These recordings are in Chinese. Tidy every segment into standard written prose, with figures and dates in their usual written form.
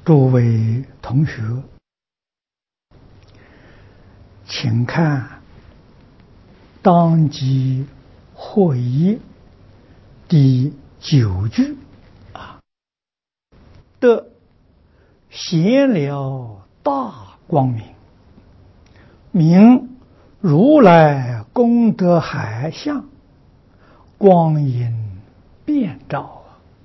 诸位同学，请看当即会议第9句得显了大光明，明如来功德海象，光阴遍照。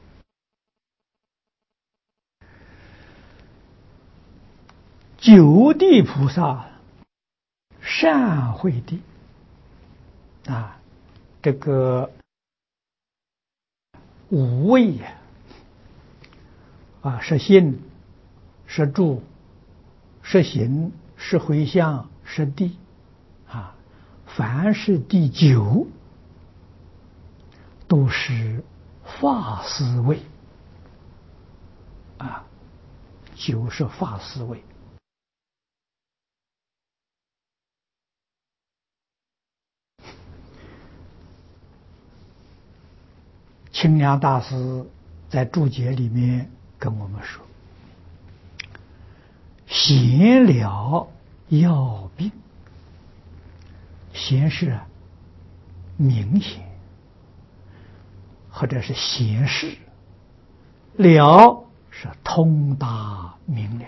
九地菩萨善慧地这个五位是心，是住，是行，是回向，是地凡是第9都是法思位9是法思位。清凉大师在注解里面跟我们说，显了要病，显是明显或者是显示，了是通达明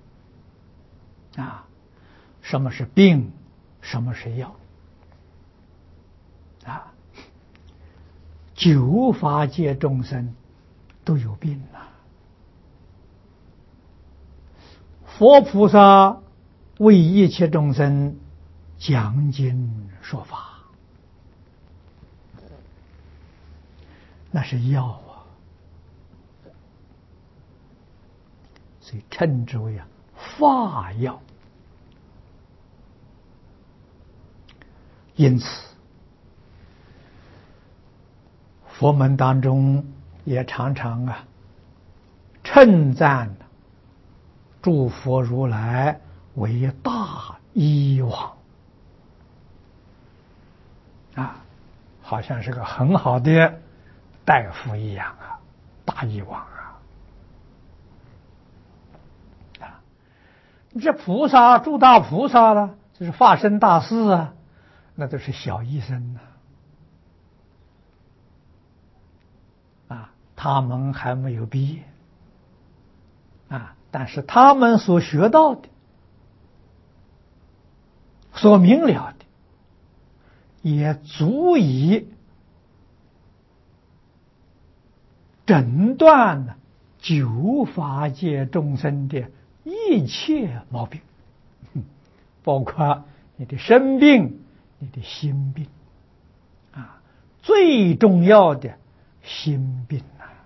了什么是病，什么是药9法界众生都有病佛菩萨为一切众生讲经说法，那是药所以称之为法药。因此佛门当中也常常称赞诸佛如来为大医王好像是个很好的大夫一样大医王这菩萨诸大菩萨了，就是化身大士那都是小医生他们还没有毕业但是他们所学到的，所明了的，也足以诊断9法界众生的一切毛病，包括你的身病，你的心病最重要的心病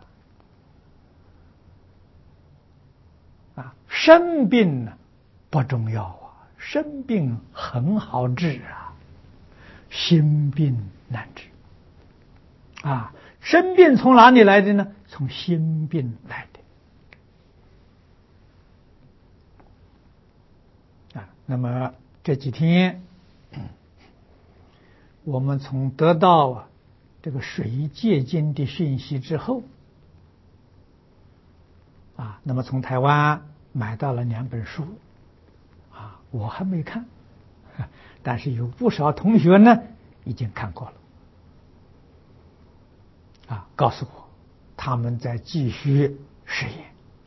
身病不重要身病很好治心病难治身病从哪里来的呢？从心病来的那么这几天我们从得到这个水戒经的讯息之后那么从台湾买到了2本书我还没看，但是有不少同学呢已经看过了告诉我他们在继续实验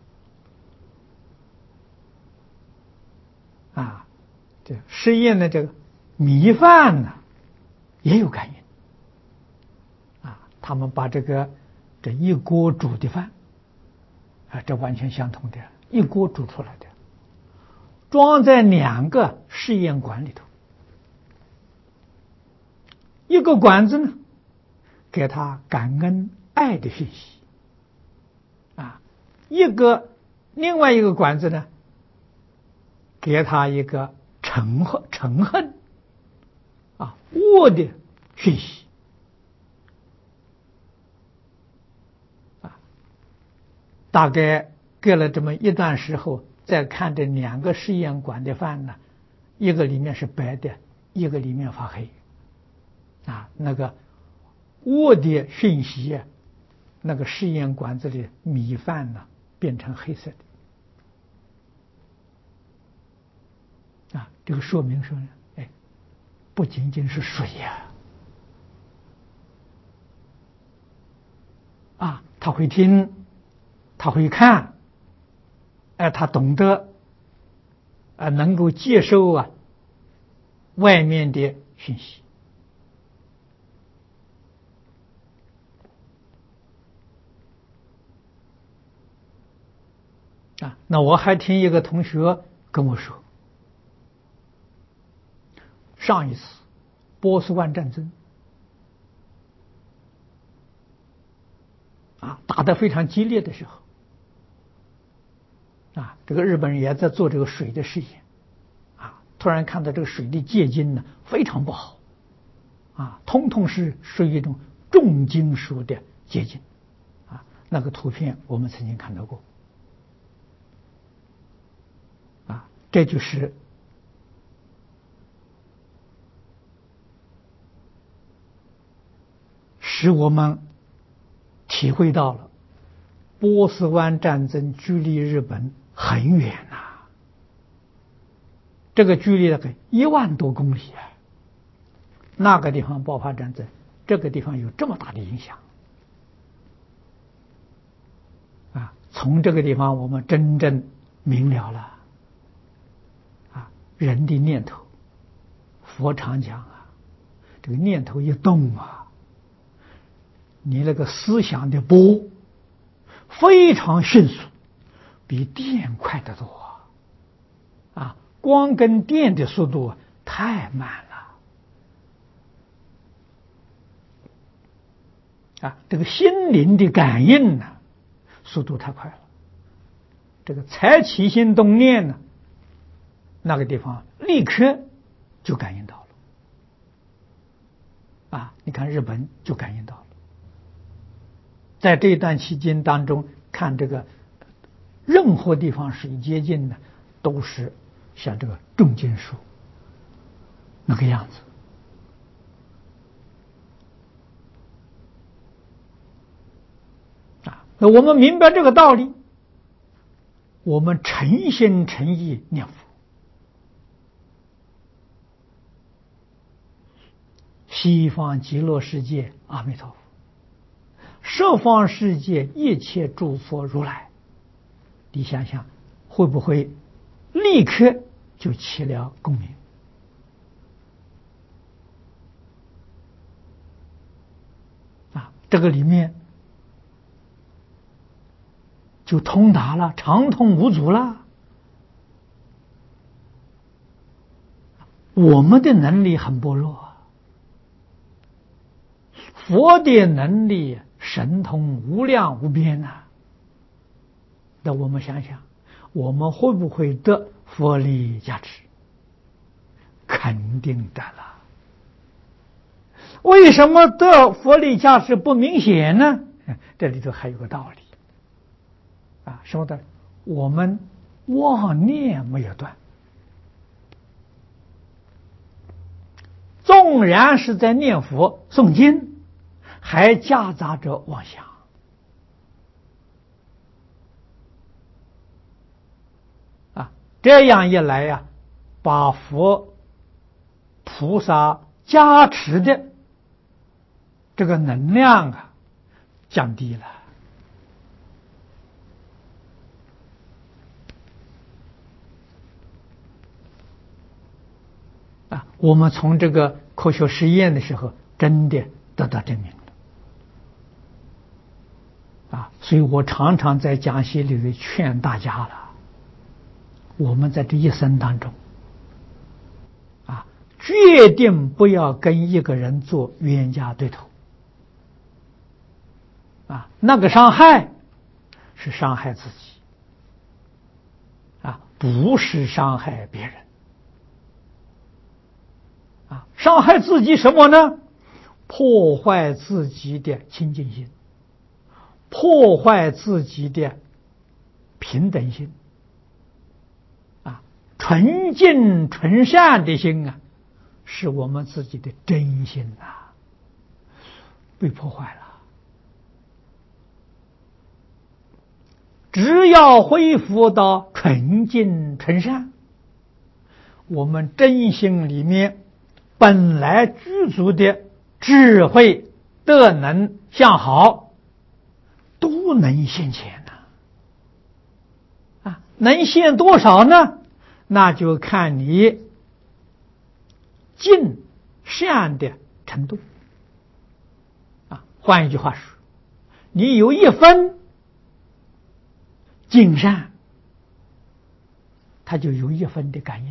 这实验的这个米饭呢也有感应他们把这一锅煮的饭这完全相同的一锅煮出来的，装在2个试验管里头，一个管子呢给他感恩爱的讯息另外一个管子呢给他一个嗔恨恶的讯息大概隔了这么一段时候，再看这2个试验管的饭呢，一个里面是白的，一个里面发黑那个恶的讯息那个试验管子里米饭呢变成黑色的这个说明说呢，不仅仅是水呀，他会听，他会看，他懂得，能够接收外面的讯息。那我还听一个同学跟我说，上一次波斯湾战争打得非常激烈的时候，这个日本人也在做这个水的试验，突然看到这个水的结晶呢非常不好，通通是属于一种重金属的结晶，那个图片我们曾经看到过，这就是使我们体会到了波斯湾战争距离日本很远这个距离大概1万多公里那个地方爆发战争，这个地方有这么大的影响从这个地方我们真正明了了人的念头。佛常讲这个念头一动你那个思想的波非常迅速，比电快得多光跟电的速度太慢了这个心灵的感应速度太快了。这个才起心动念那个地方立刻就感应到了你看日本就感应到了。在这一段期间当中，看这个任何地方水接近都是像这个重金属那个样子那我们明白这个道理，我们诚心诚意念佛，西方极乐世界阿弥陀佛，十方世界一切诸佛如来，你想想会不会立刻就起了共鸣这个里面就通达了，畅通无阻了。我们的能力很薄弱佛的能力神通无量无边那我们想想，我们会不会得佛力加持？肯定得了。为什么得佛力加持不明显呢？这里头还有个道理什么道理？我们妄念没有断，纵然是在念佛诵经，还夹杂着妄想这样一来把佛菩萨加持的这个能量降低了我们从这个科学实验的时候真的得到证明了所以我常常在讲习里劝大家了，我们在这一生当中决定不要跟一个人做冤家对头那个伤害是伤害自己不是伤害别人伤害自己什么呢？破坏自己的清净心，破坏自己的平等心纯净纯善的心是我们自己的真心被破坏了。只要恢复到纯净纯善， 我们真心里面本来具足的智慧、德能、相好，都能现前呐。能现多少呢？那就看你尽善的程度。换一句话说，你有1分尽善，它就有1分的感应；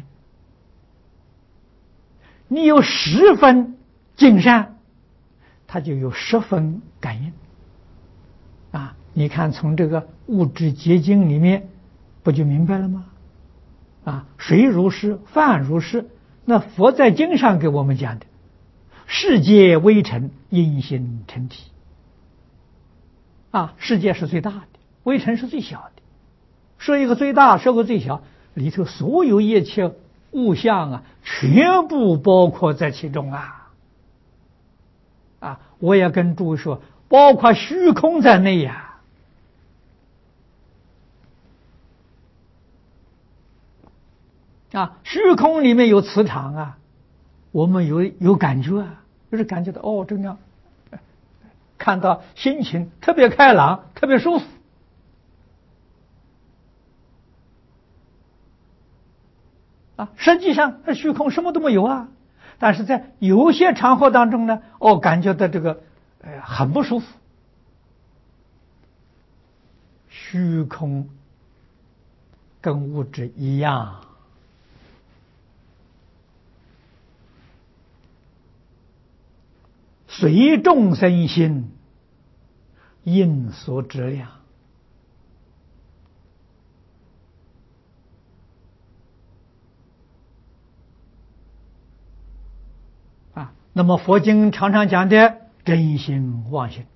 你有10分尽善，它就有10分感应。你看从这个物质结晶里面不就明白了吗？水如是，饭如是。那佛在经上给我们讲的，世界微尘，因心成体。世界是最大的，微尘是最小的。说一个最大，说个最小，里头所有一切物象全部包括在其中我也跟诸位说，包括虚空在内虚空里面有磁场我们有感觉就是感觉到这样，看到心情特别开朗，特别舒服。实际上虚空什么都没有但是在有些场合当中呢，感觉到这个很不舒服。虚空跟物质一样，随众生心，应所质量。那么佛经常常讲的真心妄心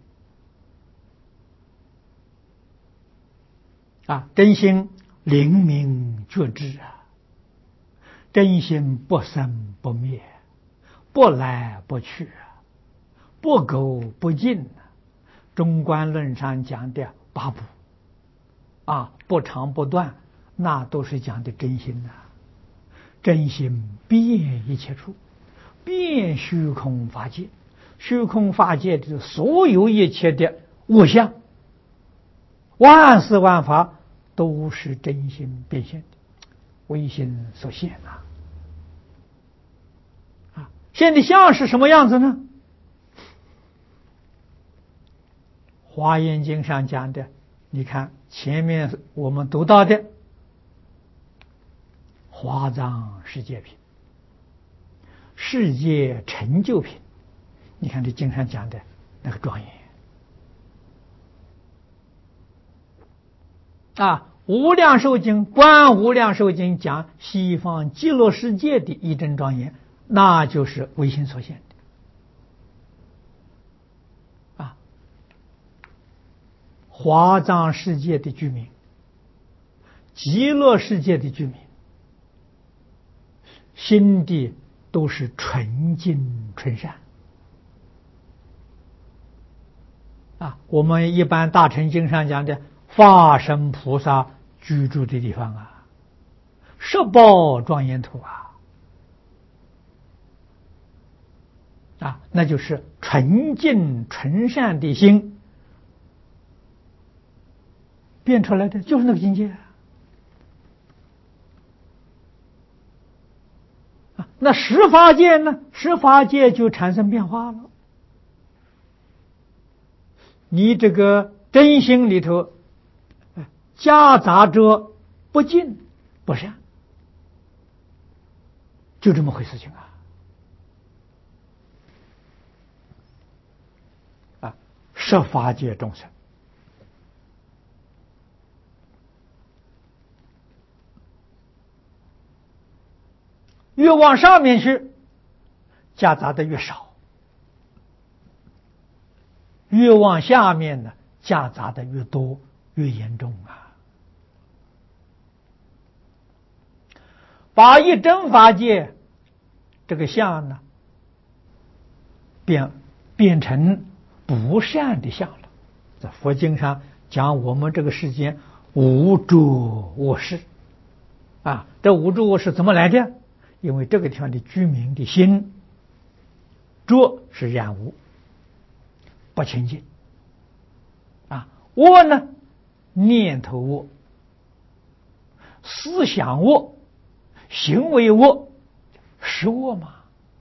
真心灵明觉知真心不生不灭，不来不去不垢不净中观论上讲的8部不长不断，那都是讲的真心真心遍一切处，遍虚空法界。虚空法界的所有一切的物象，万事万法都是真心变现的，唯心所现现的相是什么样子呢？华严经上讲的，你看前面我们读到的华藏世界品、世界成就品，你看这经上讲的那个庄严无量寿经、观无量寿经讲西方极乐世界的一真庄严，那就是唯心所现的华藏世界的居民、极乐世界的居民，心地都是纯净纯善我们一般大乘经上讲的法身菩萨居住的地方十宝庄严土那就是纯净纯善的心变出来的，就是那个境界那十法界呢？十法界就产生变化了。你这个真心里头夹杂着不净不善，就这么回事情十法界众生越往上面去，夹杂的越少；越往下面呢，夹杂的越多，越严重把一真法界这个相呢，变成不善的相了。在佛经上讲，我们这个世间五浊恶世这五浊恶世怎么来的？ 因为这个地方的居民的心浊是染污，不清净啊。恶呢，念头恶，思想恶，行为恶，是恶嘛？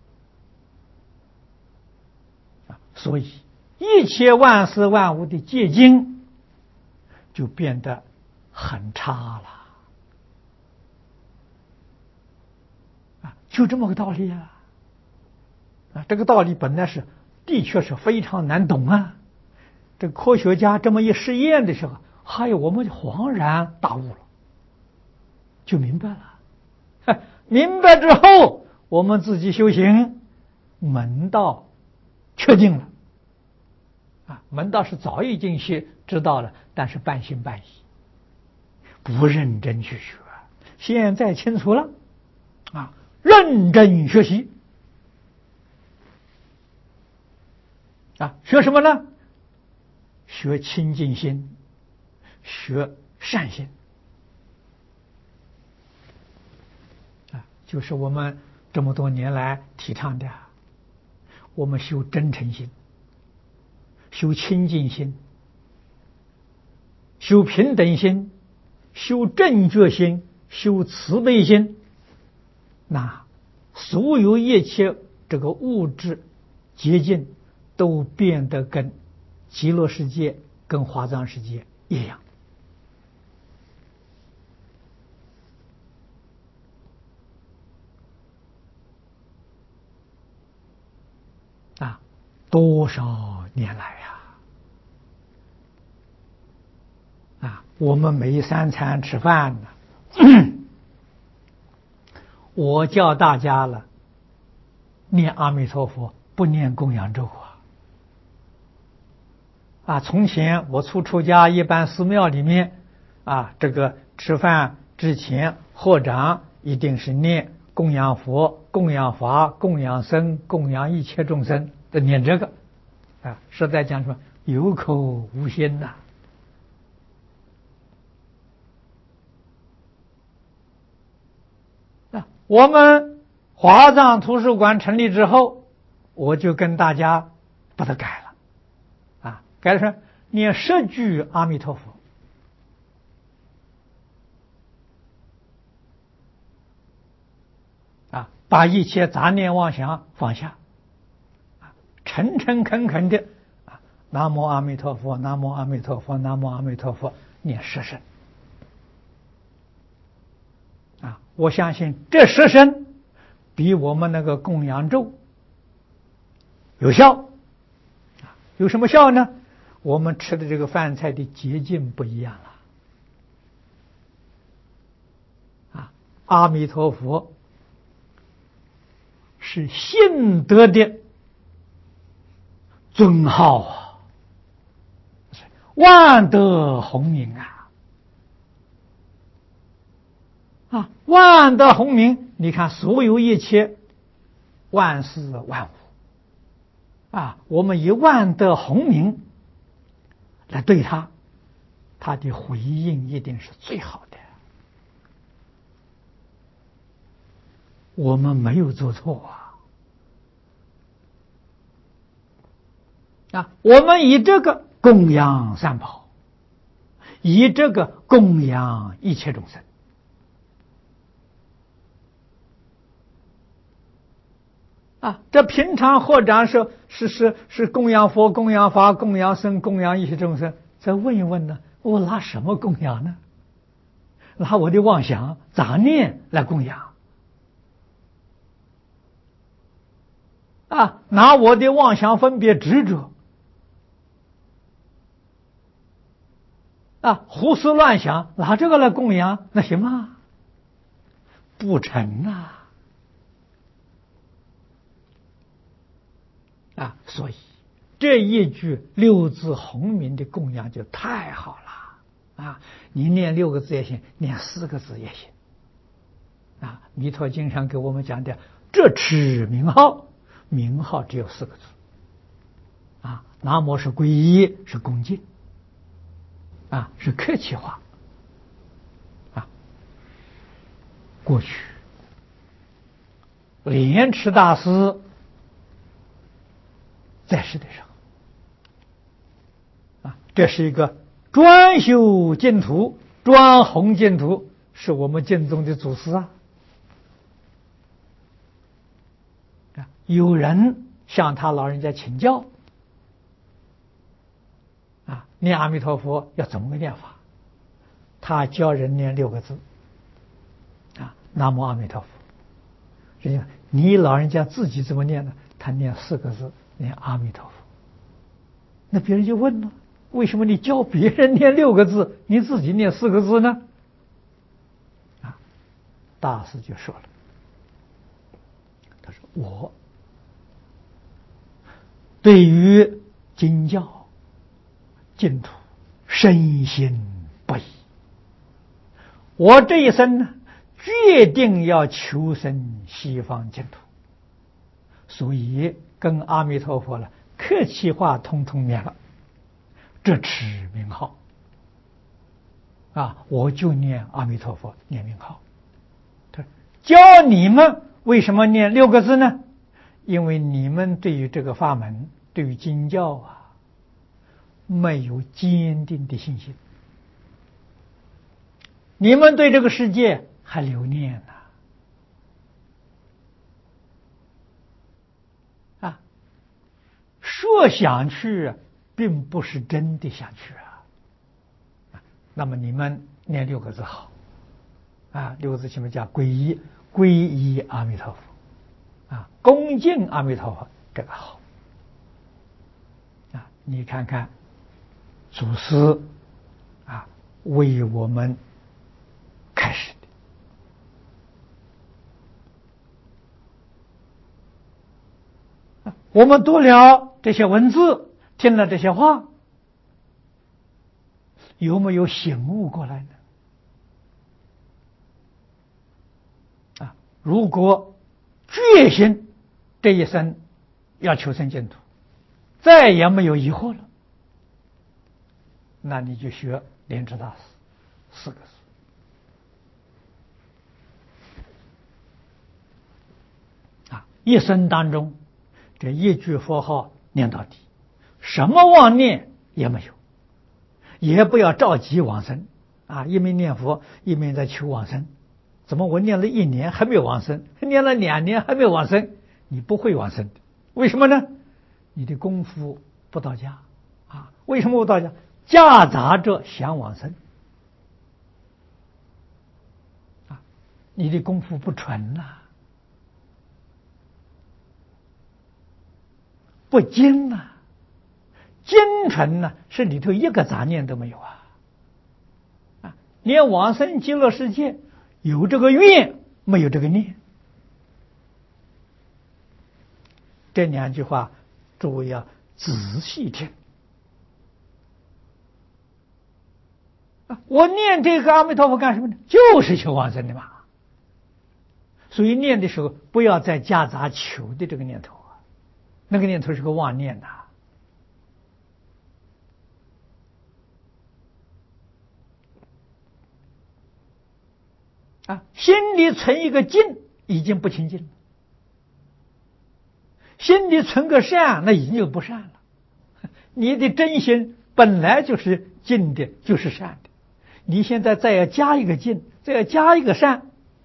所以一切万事万物的结晶就变得很差了啊，就这么个道理啊！啊，这个道理本来是的确是非常难懂啊。这个科学家这么一实验的时候，还有我们就恍然大悟了，就明白了。明白之后，我们自己修行门道确定了啊，门道是早已经知道了，但是半信半疑，不认真去学。现在清楚了啊，认真学习啊，学什么呢？学清净心，学善心啊，就是我们这么多年来提倡的，我们修真诚心，修清净心，修平等心，修正觉心，修慈悲心，那所有一切这个物质结晶都变得跟极乐世界跟华藏世界一样啊！多少年来啊，我们每三餐吃饭呢，我教大家了，念阿弥陀佛，不念供养咒啊！从前我出家，一般寺庙里面啊，这个吃饭之前，合掌一定是念供养佛、供养法、供养僧、供养一切众生的念这个啊，实在讲说有口无心呐我们华藏图书馆成立之后，我就跟大家把它改了啊，改了说念10句阿弥陀佛啊，把一切杂念妄想放下，诚诚恳恳的啊，南无阿弥陀佛，南无阿弥陀佛，南无阿弥陀佛，念10声啊，我相信这10声比我们那个供养咒有效。有什么效呢？我们吃的这个饭菜的洁净不一样了啊！阿弥陀佛是信德的尊号啊，万德洪名啊！万德洪名，你看所有一切万事万物啊，我们以万德洪名来对他，他的回应一定是最好的。我们没有做错啊！我们以这个供养三宝，以这个供养一切众生啊！这平常合掌是供养佛、供养法、供养僧、供养一切众生。再问一问呢，我拿什么供养呢？拿我的妄想杂念来供养啊！拿我的妄想分别执着啊，胡思乱想，拿这个来供养，那行吗？不成啊！所以这一句六字洪名的供养就太好了啊！你念6个字也行，念4个字也行啊！弥陀经上给我们讲的这持名号，名号只有4个字啊！南无是皈依，是恭敬啊，是客气话啊。过去莲池大师在世的时候，这是一个专修净土、专弘净土，是我们净宗的祖师啊。有人向他老人家请教，念阿弥陀佛要怎么个念法？他教人念6个字，南无阿弥陀佛。人家你老人家自己怎么念呢？他念4个字，念阿弥陀佛。那别人就问了，为什么你教别人念6个字，你自己念4个字呢？大师就说了，他说我对于经教净土深信不疑，我这一生呢，决定要求生西方净土，所以跟阿弥陀佛了客气话通通免了，这持名号我就念阿弥陀佛，念名号。他说教你们为什么念6个字呢？因为你们对于这个法门，对于经教没有坚定的信心，你们对这个世界还留念说想去并不是真的想去那么你们念6个字好6个字前面加皈依，皈依阿弥陀佛恭敬阿弥陀佛，这个好你看看祖师为我们开始的。我们读了这些文字，听了这些话，有没有醒悟过来呢？如果决心这一生要求生净土，再也没有疑惑了，那你就学莲池大师4个字。一生当中这一句佛号念到底，什么妄念也没有，也不要着急往生一面念佛一面在求往生。怎么我念了1年还没有往生，念了2年还没有往生？你不会往生的。为什么呢？你的功夫不到家为什么不到家？夹杂着想往生你的功夫不纯不精精纯是里头一个杂念都没有连往生极乐世界有这个愿，没有这个念。这2句话诸位要仔细听我念这个阿弥陀佛干什么呢？就是求往生的嘛。所以念的时候不要再夹杂求的这个念头那个念头是个妄念心里存一个净已经不清净了，心里存个善那已经就不善了。你的真心本来就是净的，就是善的，你现在再要加一个净，再要加一个善。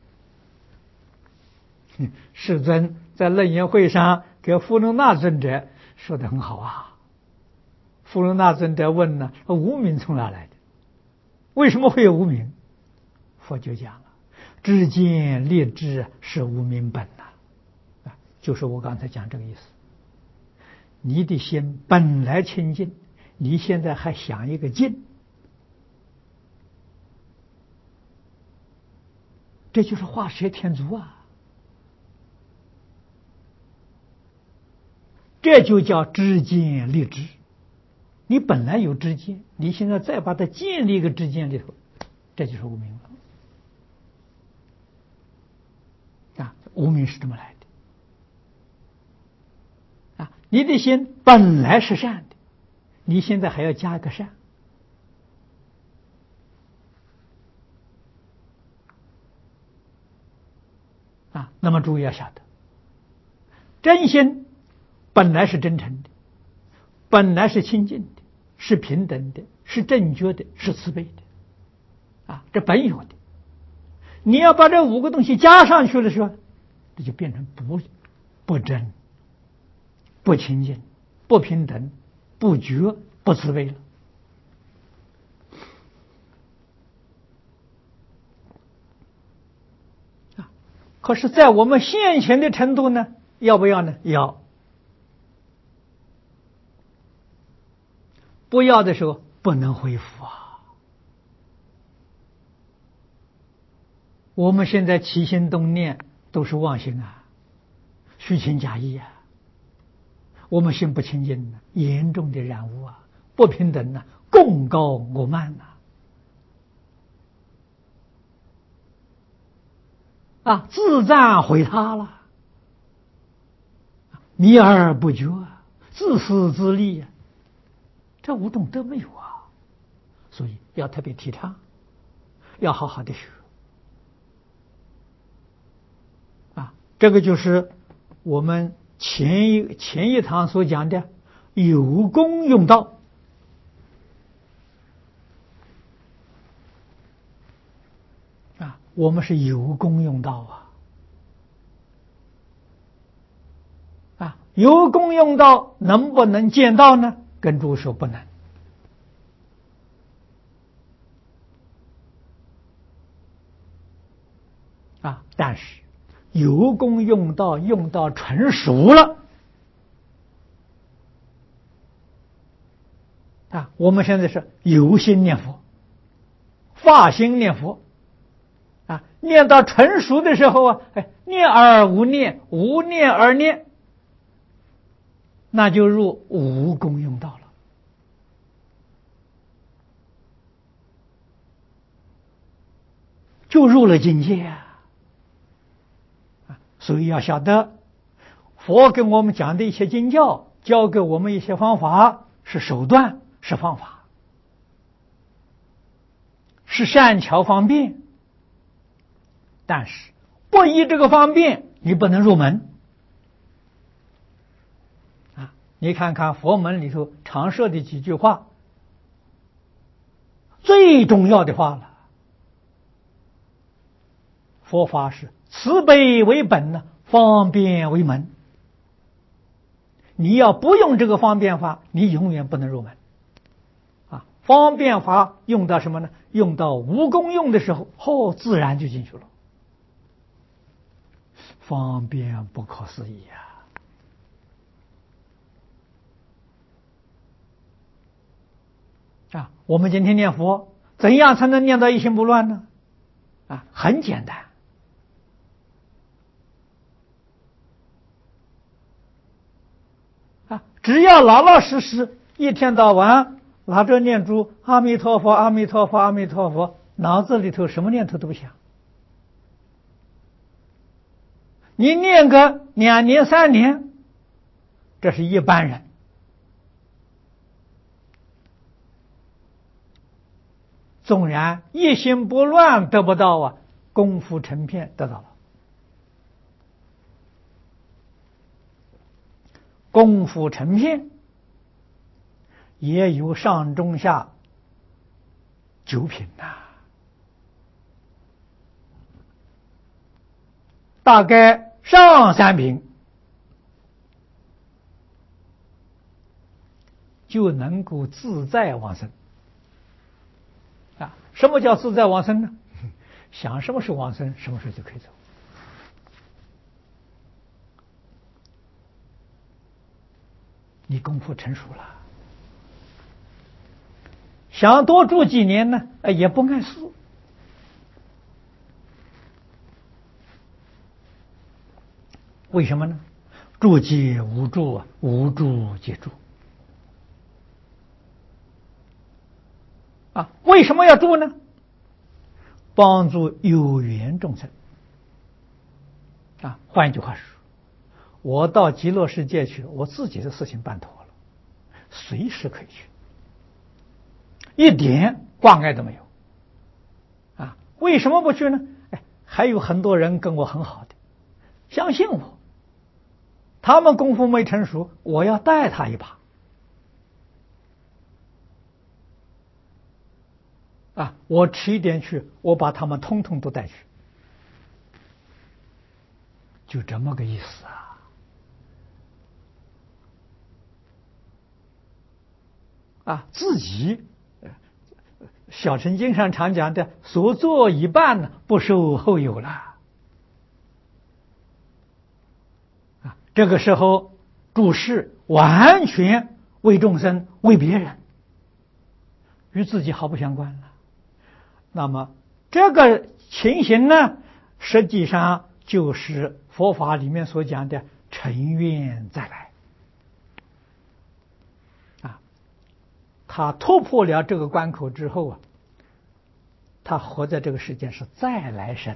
世尊在楞严会上给富伦那尊者说得很好富伦那尊者问呢，无明从哪来的？为什么会有无明？佛就讲了，知见立志是无明本就是我刚才讲这个意思。你的心本来清净，你现在还想一个净，这就是画蛇添足这就叫知见立志。你本来有知见，你现在再把它建立一个知见里头，这就是无明了无明是这么来的你的心本来是善的，你现在还要加一个善那么诸位要晓得， 真心本来是真诚的，本来是清净的，是平等的，是正觉的，是慈悲的，这本有的。你要把这5个东西加上去的时候，这就变成不真、不清净、不平等、不觉、不慈悲了。可是，在我们现前的程度呢，要不要呢？要。不要的时候不能恢复啊。我们现在起心动念都是妄心啊，虚情假意啊。我们心不清净呢，严重的染污啊，不平等啊，共高我慢自赞毁他了，迷而不觉，自私自利啊，这5种都没有啊。所以要特别提倡，要好好的学这个就是我们前一堂所讲的有功用道我们是有功用道有功用道能不能见到呢？跟诸位说不能但是有功用道用到纯熟了我们现在是有心念佛，发心念佛念到纯熟的时候念而无念，无念而念，那就入无功用道了，就入了境界所以要晓得，佛跟我们讲的一些经教，教给我们一些方法，是手段，是方法，是善巧方便，但是不依这个方便，你不能入门你看看佛门里头常说的几句话，最重要的话了。佛法是慈悲为本方便为门。你要不用这个方便法，你永远不能入门方便法用到什么呢？用到无功用的时候自然就进去了，方便不可思议我们今天念佛，怎样才能念到一心不乱呢？很简单，只要老老实实一天到晚拿着念珠阿弥陀佛阿弥陀佛阿弥陀佛，脑子里头什么念头都不想。你念个2年3年，这是一般人。纵然一心不乱得不到功夫成片得到了。功夫成片也有上中下9品大概上3品就能够自在往生什么叫自在往生呢？想什么时候往生，什么时候就可以走。你功夫成熟了，想多住几年呢，也不碍事。为什么呢？住即无住无住即住为什么要住呢？帮助有缘众生换句话说，我到极乐世界去，我自己的事情办妥了，随时可以去，一点挂碍都没有为什么不去呢？还有很多人跟我很好的，相信我他们功夫没成熟，我要带他一把。我迟一点去，我把他们通通都带去，就这么个意思自己小乘经上常讲的，所做一半呢，不受后有了。这个时候注释完全为众生，为别人，与自己毫不相关了。那么这个情形呢，实际上就是佛法里面所讲的尘缘再来。他突破了这个关口之后他活在这个世界是再来生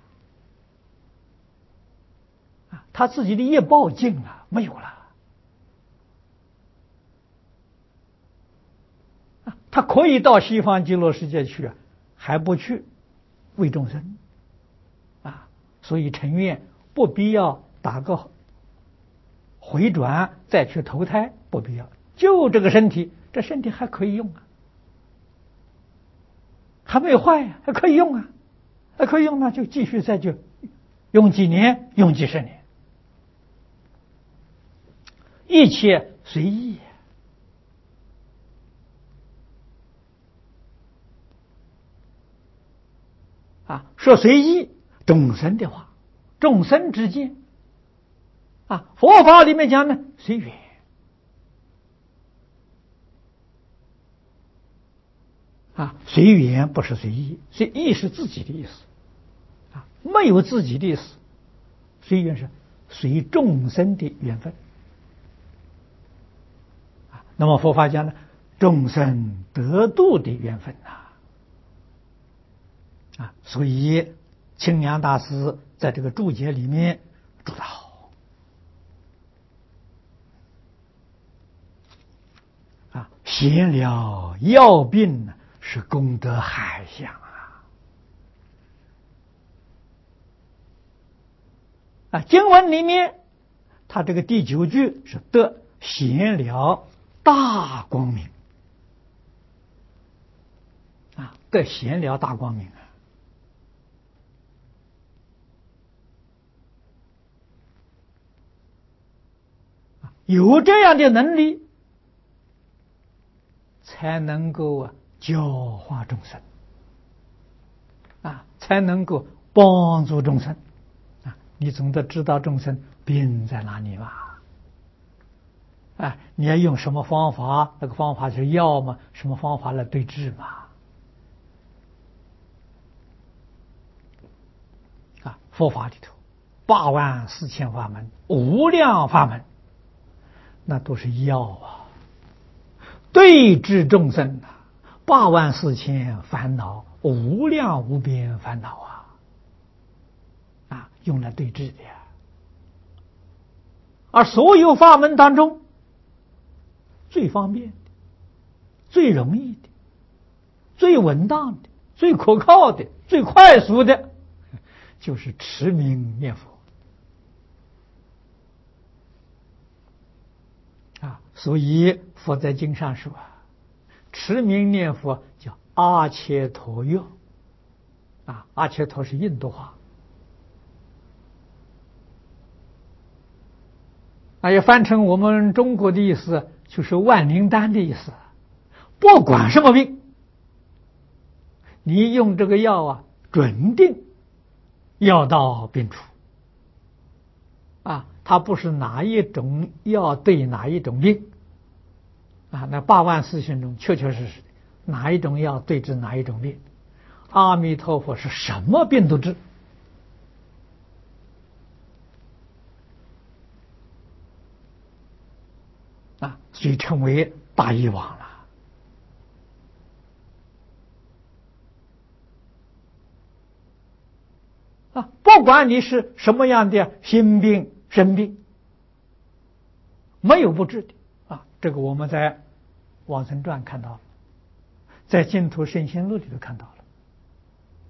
他自己的业报尽了，没有了。他可以到西方极乐世界去，还不去为众生所以尘缘不必要打个回转再去投胎，不必要。就这个身体，这身体还可以用还没有坏还可以用还可以用，那就继续再去用几年，用几十年，一切随意说随意众生的话，众生之见佛法里面讲呢，随缘随缘不是随意，随意是自己的意思没有自己的意思。随缘是随众生的缘分那么佛法讲呢，众生得度的缘分所以清凉大师在这个注解里面注得好闲了要病是功德海象经文里面他这个第9句是得闲了大光明得闲了大光明有这样的能力，才能够教化众生才能够帮助众生你总得知道众生病在哪里吧你要用什么方法，那个方法是药吗？什么方法来对治嘛佛法里头84000法门，无量法门，那都是药对治众生84000烦恼，无量无边烦恼用来对治的而所有法门当中最方便的、最容易的、最稳当的、最可靠的、最快速的，就是持名念佛所以佛在经上说持名念佛叫阿切陀药阿切陀是印度话也翻成我们中国的意思就是万灵丹的意思。不管什么病，你用这个药准定药到病除它不是哪一种药对哪一种病那84000中确确实实哪一种药对治哪一种病。阿弥陀佛是什么病都治所以称为大医王了不管你是什么样的心病身病，没有不治的这个我们在往生传看到了，在净土圣贤录里头看到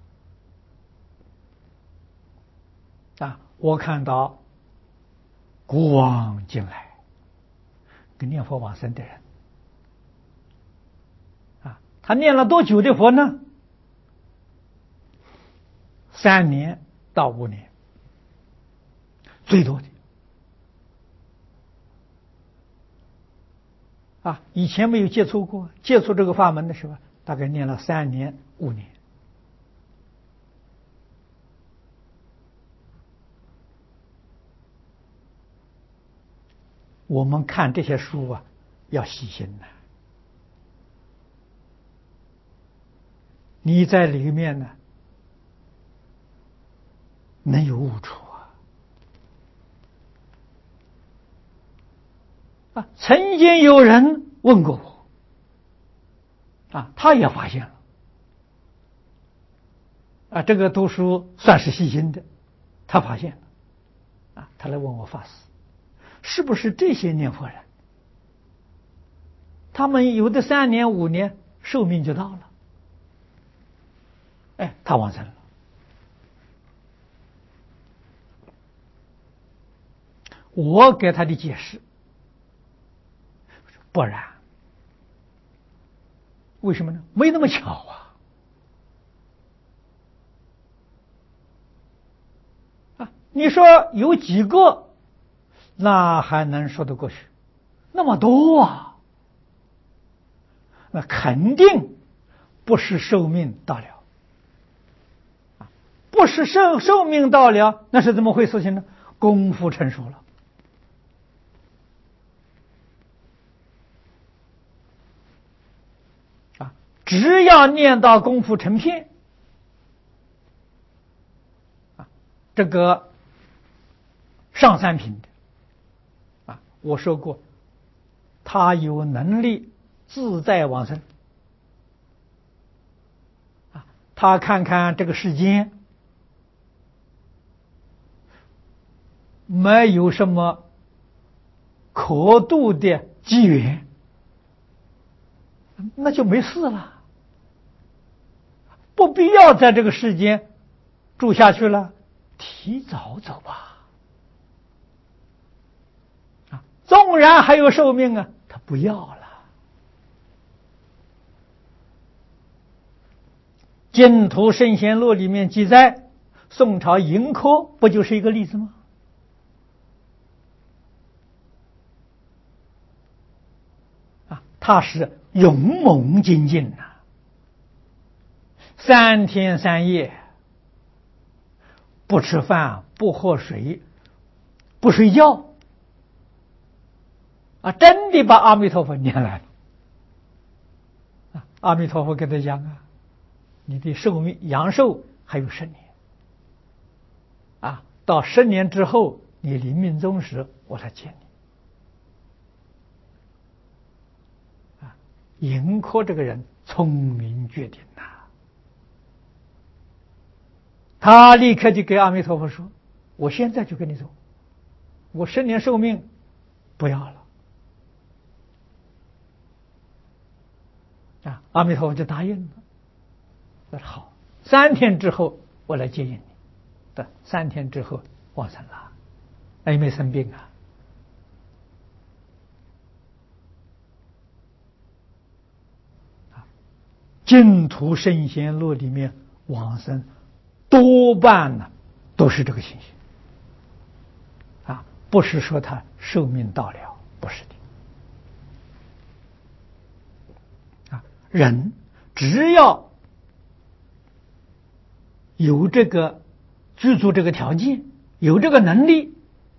了我看到古往今来跟念佛往生的人啊，他念了多久的佛呢？3年到5年，最多的啊。以前没有接触过，接触这个法门的时候，大概念了3年5年。我们看这些书啊，要细心呐。你在里面呢，能有悟处啊！曾经有人问过我，啊，他也发现了，啊，这个读书算是细心的，他发现了，啊，他来问我法师，是不是这些念佛人，他们有的3年5年寿命就到了，哎，他往生了。我给他的解释，不然，为什么呢？没那么巧啊！你说有几个，那还能说得过去，那么多啊，那肯定不是寿命到了，不是寿命到了，那是怎么回事情呢？功夫成熟了。只要念到功夫成片，这个上3品的，我说过，他有能力自在往生，他看看这个世间没有什么可度的机缘，那就没事了。不必要在这个世间住下去了，提早走吧。纵然还有寿命啊，他不要了。净土圣贤录里面记载，宋朝盈科不就是一个例子吗？他是勇猛精进3天3夜不吃饭不喝水不睡觉真的把阿弥陀佛念来了。阿弥陀佛跟他讲你的寿命阳寿还有10年到10年之后你临命终时我来见你。盈科这个人聪明绝顶他立刻就给阿弥陀佛说，我现在就跟你走，我10年寿命不要了。阿弥陀佛就答应了，说好，3天之后我来接引你。3天之后往生了，也没生病净土圣贤录里面往生多半呢都是这个情形不是说他寿命到了，不是的人只要有这个居住这个条件，有这个能力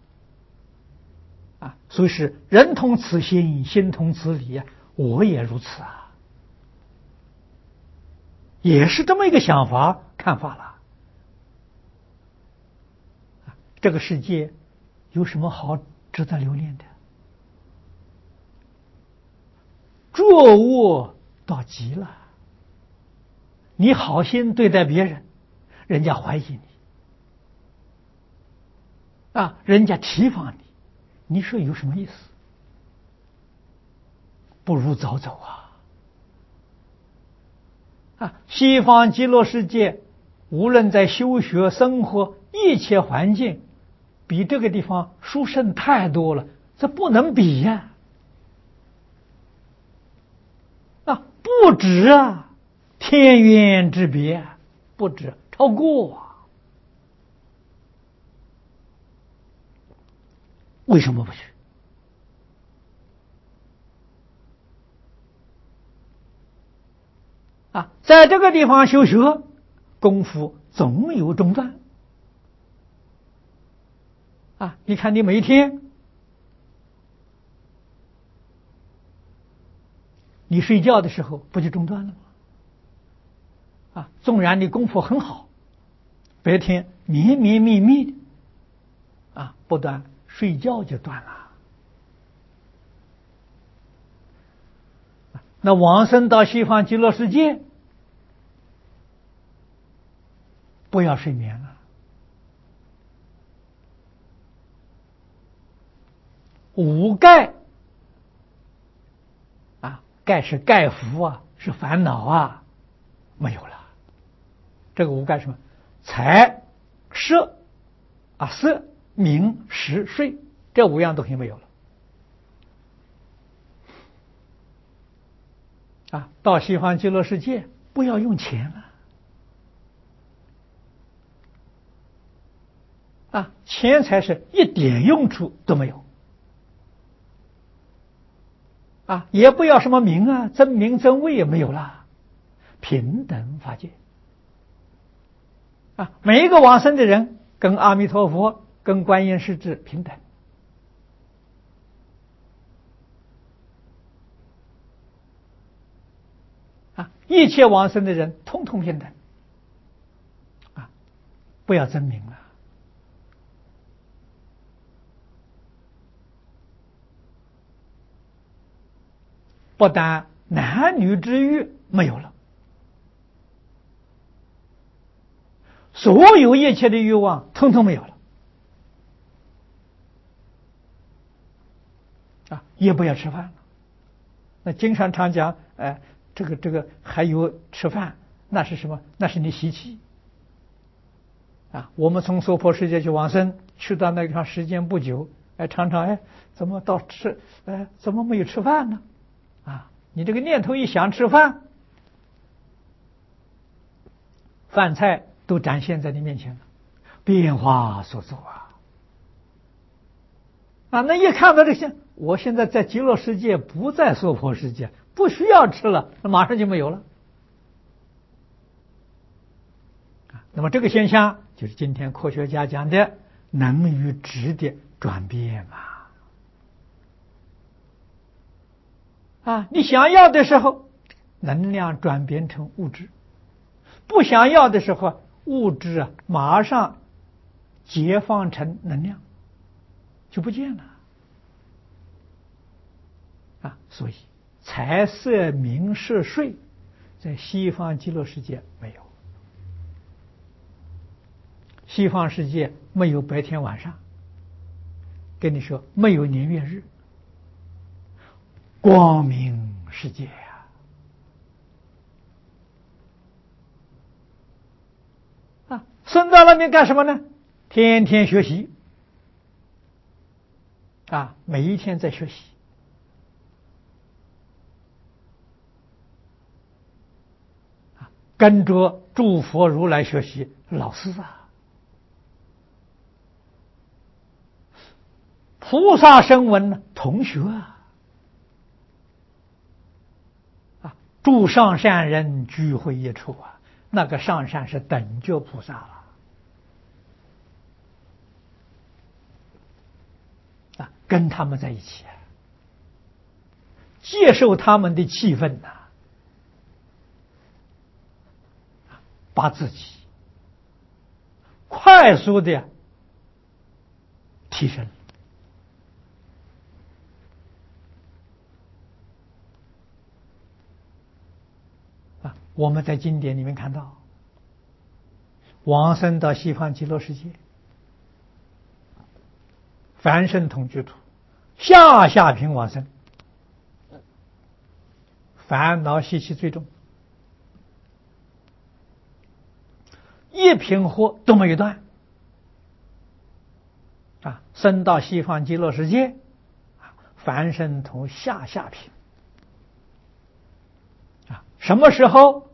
所以是人同此心，心同此理我也如此也是这么一个想法看法了。这个世界有什么好值得留恋的？作恶到极了，你好心对待别人，人家怀疑你人家提防你，你说有什么意思？不如早走西方极乐世界无论在修学生活一切环境比这个地方殊胜太多了，这不能比呀！不止啊，天渊之别，不止，超过啊！为什么不去？在这个地方修学功夫总有中断你看你每一天你睡觉的时候不就中断了吗？纵然你功夫很好，白天绵绵密密不断，睡觉就断了。那往生到西方极乐世界，不要睡眠了。五盖盖是盖福是烦恼没有了。这个五盖什么？财、色色、名、食、睡，这五样东西没有了。到西方极乐世界不要用钱了钱财是一点用处都没有也不要什么名争名争位也没有了，平等法界每一个往生的人跟阿弥陀佛跟观音师智平等一切往生的人通通平等不要争名了。不但男女之欲没有了，所有一切的欲望通通没有了也不要吃饭了。那经常常讲这个还有吃饭，那是什么？那是你习气我们从娑婆世界去往生，去到那个地方时间不久常常怎么到吃怎么没有吃饭呢你这个念头一想吃饭，饭菜都展现在你面前了，变化所作那一看到这些，我现在在极乐世界，不在娑婆世界，不需要吃了，那马上就没有了那么这个现象就是今天科学家讲的能与质的转变你想要的时候，能量转变成物质；不想要的时候，物质马上解放成能量，就不见了所以财色名食睡在西方极乐世界没有。西方世界没有白天晚上，跟你说没有年月日，光明世界生到那边干什么呢？天天学习每一天在学习跟着诸佛如来学习，老师菩萨声闻同学诸上善人聚会一处那个上善是等觉菩萨了跟他们在一起接受他们的气氛把自己快速的提升我们在经典里面看到，往生到西方极乐世界，凡圣同居土，下品往生，烦恼习气最重，一品火都没有断生到西方极乐世界，凡圣同下品。什么时候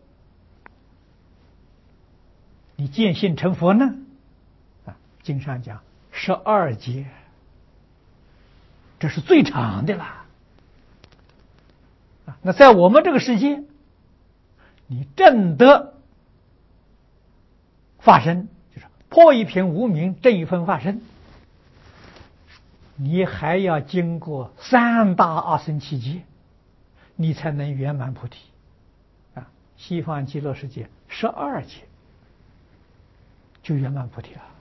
你见性成佛呢？经上讲12劫，这是最长的了。那在我们这个世界，你证得法身，就是破一品无明，证一分法身，你还要经过3大阿僧祇劫，你才能圆满菩提。西方极乐世界12劫就圆满菩提了。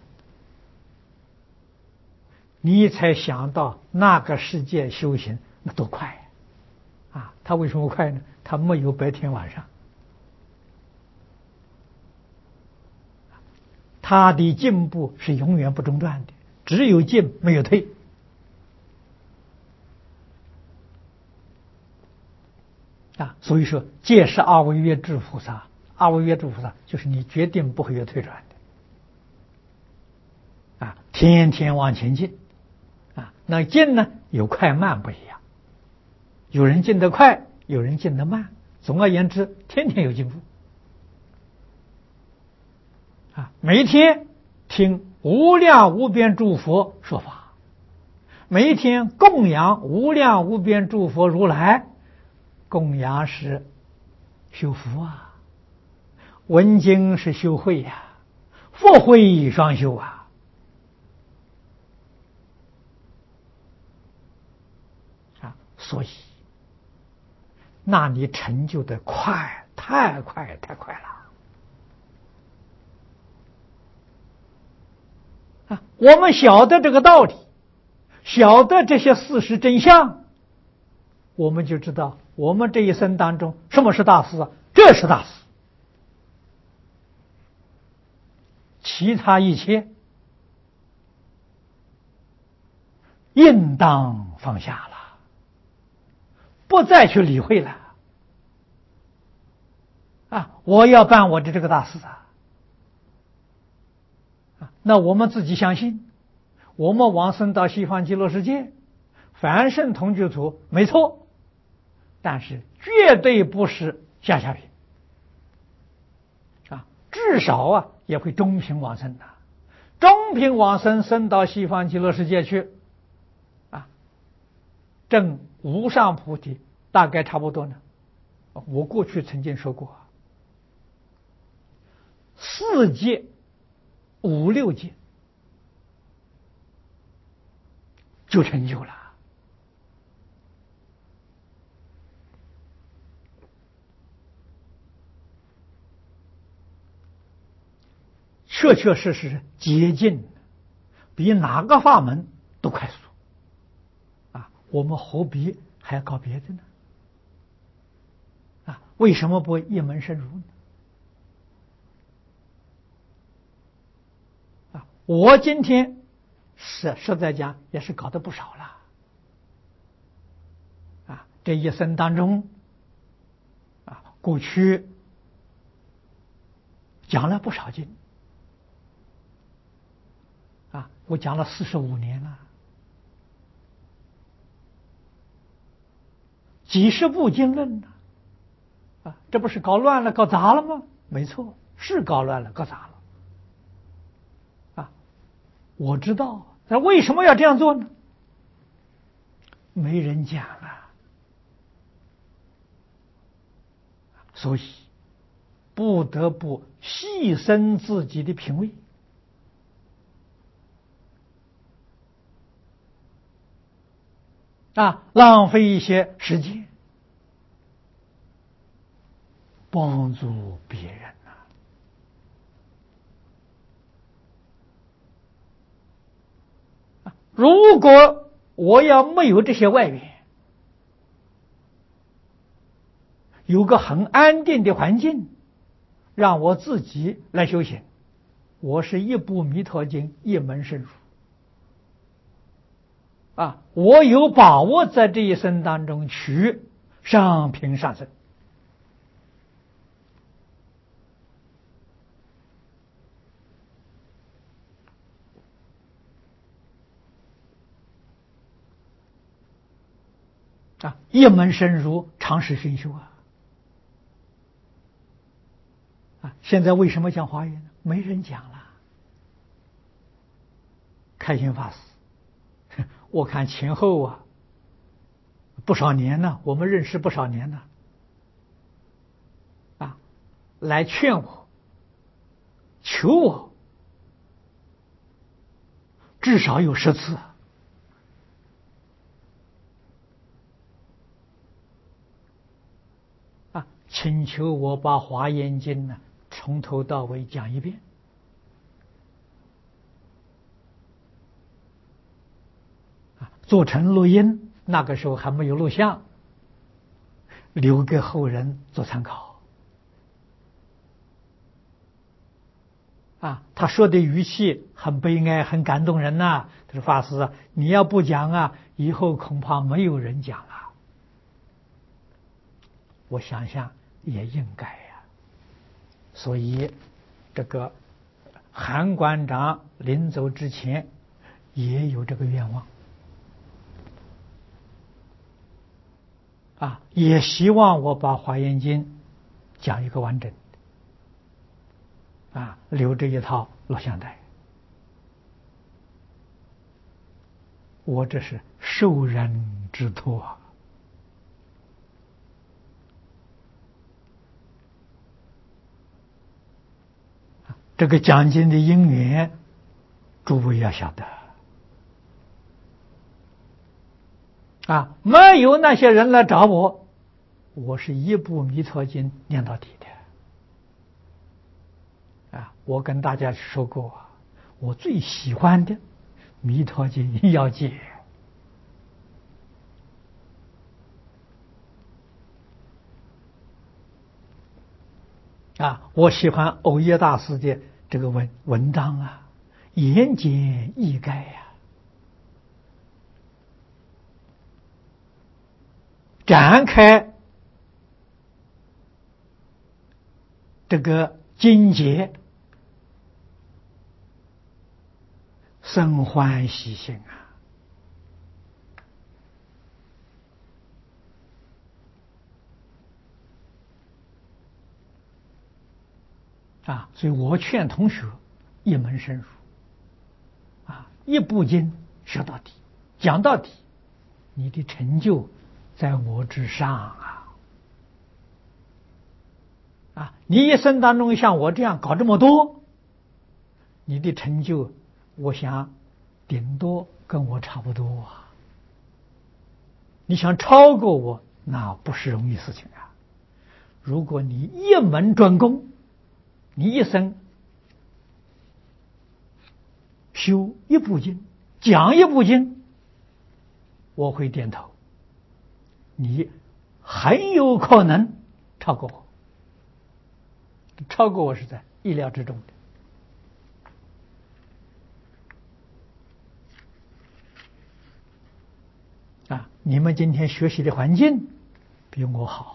你才想到那个世界修行那多快它为什么快呢？它没有白天晚上，它的进步是永远不中断的，只有进没有退。所以说戒是阿惟越致菩萨，阿惟越致菩萨就是你决定不会有退转的天天往前进那进呢有快慢不一样，有人进得快，有人进得慢，总而言之天天有进步每一天听无量无边诸佛说法，每一天供养无量无边诸佛如来，供养是修福闻经是修慧佛慧双修所以那你成就的快，太快太快了我们晓得这个道理，晓得这些事实真相，我们就知道我们这一生当中什么是大事这是大事，其他一切应当放下了，不再去理会了我要办我的这个大事那我们自己相信，我们往生到西方极乐世界，凡圣同居土没错，但是绝对不是下品至少也会中品往生中品往生生到西方极乐世界去证无上菩提大概差不多呢。我过去曾经说过4界5、6界就成就了。确确实实捷径，比哪个法门都快速我们何必还要搞别的呢为什么不一门深入呢我今天实在讲也是搞得不少了这一生当中过去讲了不少经我讲了45年了，几十部经论这不是搞乱了搞砸了吗？没错，是搞乱了搞砸了我知道，那为什么要这样做呢？没人讲所以不得不牺牲自己的品位浪费一些时间帮助别人如果我要没有这些外援，有个很安定的环境让我自己来修行，我是一部弥陀经一门深入我有把握在这一生当中取上品上生一门深入，长时熏修现在为什么讲华严呢？没人讲了。开心法师，我看前后不少年了，我们认识不少年了来劝我、求我，至少有10次请求我把《华严经》呢从头到尾讲一遍。做成录音，那个时候还没有录像，留给后人做参考。他说的语气很悲哀，很感动人呐。他说：“法师，你要不讲以后恐怕没有人讲了。”我想想也应该所以这个韩馆长临走之前也有这个愿望也希望我把《华严经》讲一个完整留着一套录像带。我这是受人之托这个讲经的因缘，诸位要晓得没有那些人来找我，我是一部弥陀经念到底的我跟大家说过我最喜欢的弥陀经要解我喜欢藕耶大师的这个文章言简意赅展开这个经节，生欢喜心所以我劝同学一门深入一部经学到底，讲到底，你的成就在我之上你一生当中像我这样搞这么多，你的成就我想顶多跟我差不多你想超过我，那不是容易事情如果你一门专攻，你一生修一部经，讲一部经，我会点头，你很有可能超过我，超过我是在意料之中的你们今天学习的环境比我好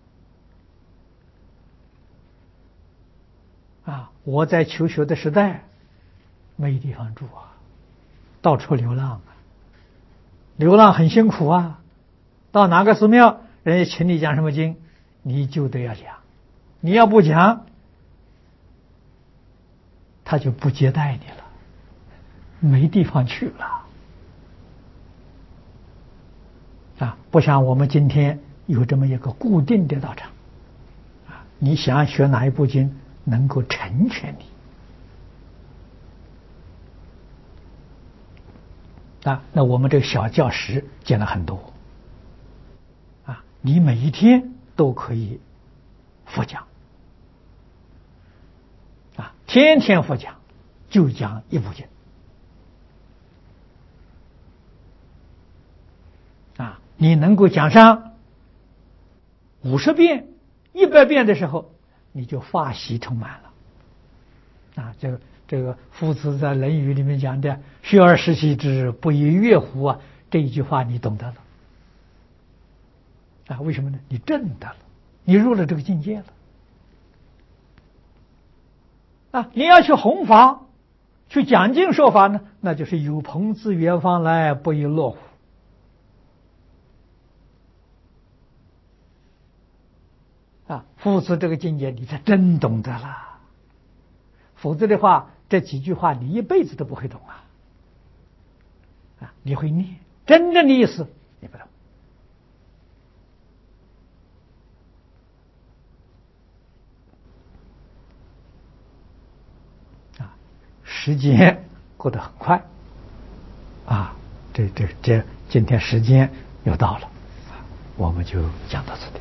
我在求学的时代没地方住到处流浪流浪很辛苦到哪个寺庙人家请你讲什么经，你就得要讲，你要不讲他就不接待你了，没地方去了不像我们今天有这么一个固定的道场你想学哪一部经能够成全你那我们这个小教室建了很多你每一天都可以佛讲天天佛讲，就讲一部经你能够讲上50遍、100遍的时候，你就法喜充满了这个夫子在《论语》里面讲的“学而时习之，不亦说乎”这一句话你懂得了为什么呢？你证得了，你入了这个境界了你要去弘法，去讲经说法呢，那就是有朋自远方来，不亦乐乎夫子这个境界你才真懂得了，否则的话这几句话你一辈子都不会懂你会念，真正的意思你不懂时间过得很快这今天时间又到了，我们就讲到这里。